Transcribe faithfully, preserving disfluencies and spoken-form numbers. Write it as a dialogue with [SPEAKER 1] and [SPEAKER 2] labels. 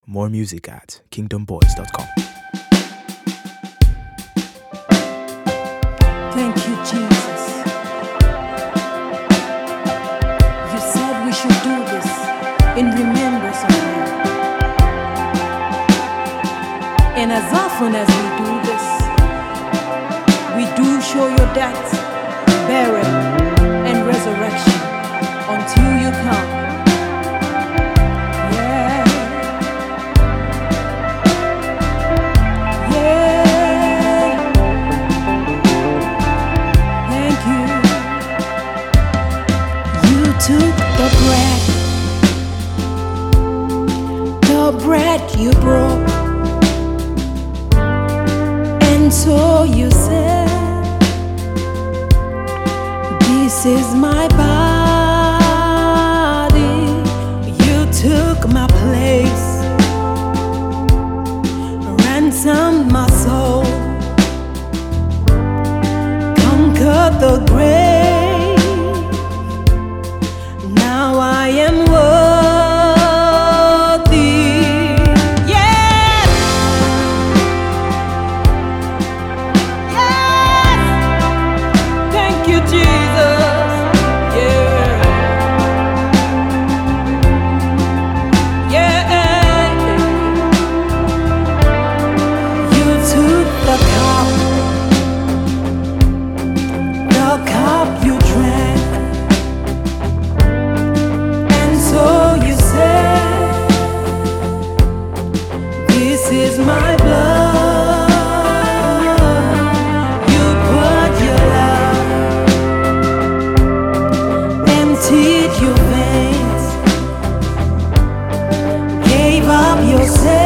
[SPEAKER 1] More music at kingdom boys dot com.
[SPEAKER 2] Thank you, Jesus. You said we should do this in remembrance of you. And as often as we do this, we do show your death, burial, and resurrection until you come. Yeah. Yeah. Thank you. You took the bread, the bread you broke, and so you said, this is my body. You took my place, ransomed my soul, conquered the grave. Now I am worthy. Yes! Yes! Thank you, Jesus. Yeah. Yeah. You took the cup, the cup you drank, and so you said, this is my blood. You put your love, emptied your veins, gave up yourself.